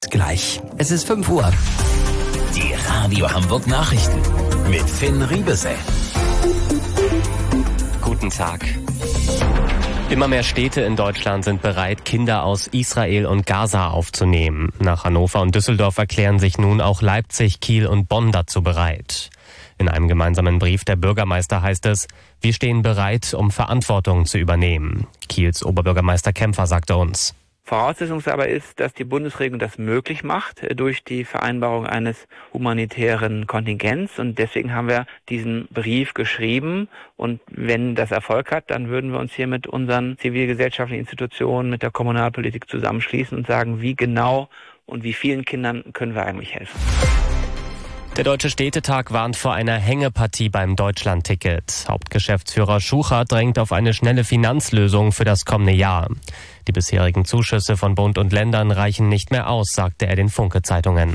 Gleich. Es ist 5 Uhr. Die Radio Hamburg Nachrichten mit Finn Riebesell. Guten Tag. Immer mehr Städte in Deutschland sind bereit, Kinder aus Israel und Gaza aufzunehmen. Nach Hannover und Düsseldorf erklären sich nun auch Leipzig, Kiel und Bonn dazu bereit. In einem gemeinsamen Brief der Bürgermeister heißt es: Wir stehen bereit, um Verantwortung zu übernehmen. Kiels Oberbürgermeister Kämpfer sagte uns: Voraussetzung aber ist, dass die Bundesregelung das möglich macht durch die Vereinbarung eines humanitären Kontingents. Und deswegen haben wir diesen Brief geschrieben. Und wenn das Erfolg hat, dann würden wir uns hier mit unseren zivilgesellschaftlichen Institutionen, mit der Kommunalpolitik zusammenschließen und sagen, wie genau und wie vielen Kindern können wir eigentlich helfen. Der Deutsche Städtetag warnt vor einer Hängepartie beim Deutschlandticket. Hauptgeschäftsführer Schucher drängt auf eine schnelle Finanzlösung für das kommende Jahr. Die bisherigen Zuschüsse von Bund und Ländern reichen nicht mehr aus, sagte er den Funke-Zeitungen.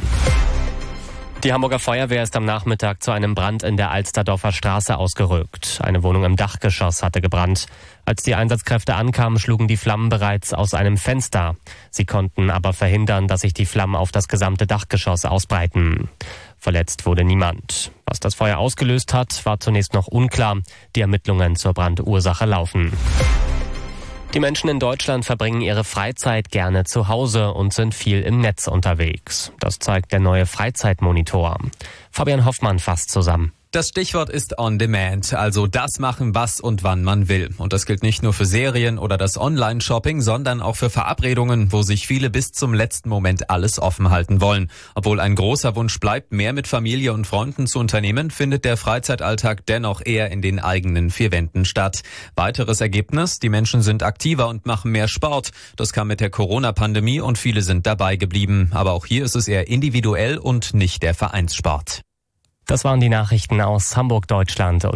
Die Hamburger Feuerwehr ist am Nachmittag zu einem Brand in der Alsterdorfer Straße ausgerückt. Eine Wohnung im Dachgeschoss hatte gebrannt. Als die Einsatzkräfte ankamen, schlugen die Flammen bereits aus einem Fenster. Sie konnten aber verhindern, dass sich die Flammen auf das gesamte Dachgeschoss ausbreiten. Verletzt wurde niemand. Was das Feuer ausgelöst hat, war zunächst noch unklar. Die Ermittlungen zur Brandursache laufen. Die Menschen in Deutschland verbringen ihre Freizeit gerne zu Hause und sind viel im Netz unterwegs. Das zeigt der neue Freizeitmonitor. Fabian Hoffmann fasst zusammen. Das Stichwort ist On Demand, also das machen, was und wann man will. Und das gilt nicht nur für Serien oder das Online-Shopping, sondern auch für Verabredungen, wo sich viele bis zum letzten Moment alles offen halten wollen. Obwohl ein großer Wunsch bleibt, mehr mit Familie und Freunden zu unternehmen, findet der Freizeitalltag dennoch eher in den eigenen 4 Wänden statt. Weiteres Ergebnis: Die Menschen sind aktiver und machen mehr Sport. Das kam mit der Corona-Pandemie und viele sind dabei geblieben. Aber auch hier ist es eher individuell und nicht der Vereinssport. Das waren die Nachrichten aus Hamburg, Deutschland.